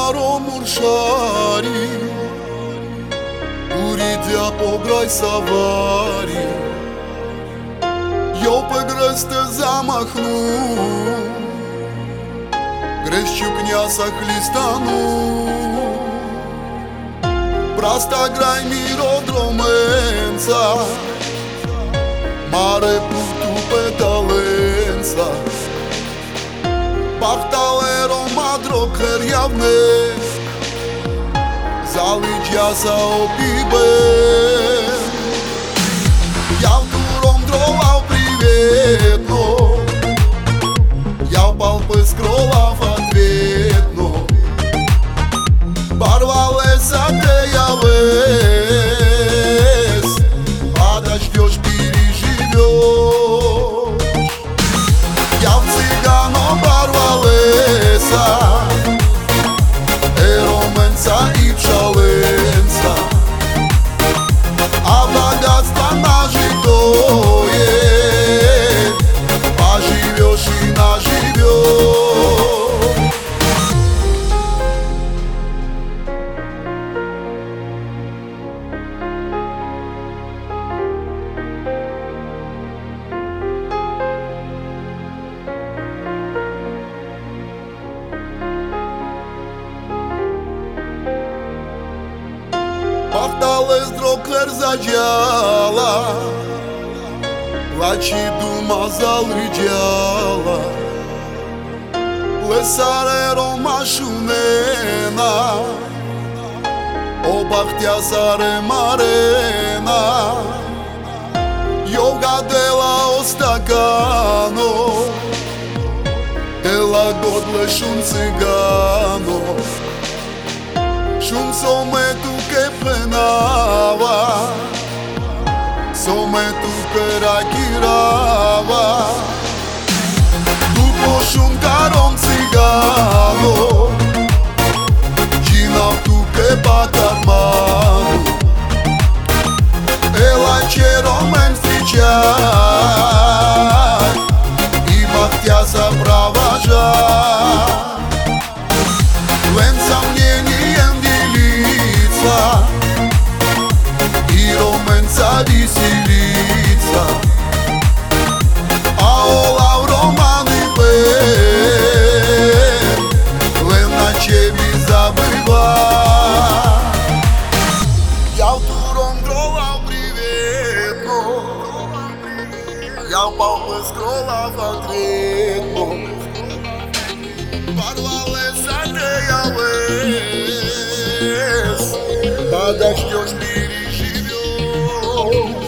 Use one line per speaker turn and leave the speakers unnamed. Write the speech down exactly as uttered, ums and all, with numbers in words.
ромуршари, уридя пограй савари. Eu pe grăs te zamahnu, Grešću knjasa Hlistanu. Prasta graj mirodromenca, Mare putu pe talența. Pahtalero madroker javne, Zaliđja sa opibe. Jav turom drovao privetno, Jav pal pe scrollav ответно. Barvale sa te javes, a da ždешь переживешь. Jav cigano barvalesa, eromenca i pšalenca. A богатство нажитое, поживешь и наживешь. Pahtalez drokler zađala, Lači duma zalriđala. Lesarero mašunena, Obahtja sare marena. Yoga dela ostakano, Dela godle šun cigano. Šun some tu ke plenava, Some tu ke rakirava. Tu po šun karom cigano, Činav tu ke pakarmanu. Ela čero men встречай, I Bahtja сопровожай. Len сомнением делиться, И роменца веселиться. A olav romani len, Len na čebi zabyvaj. Jav turom grolav privetno, Jav pal pe scrollav ответно. Barvale sa te javes, a da ždешь переживешь.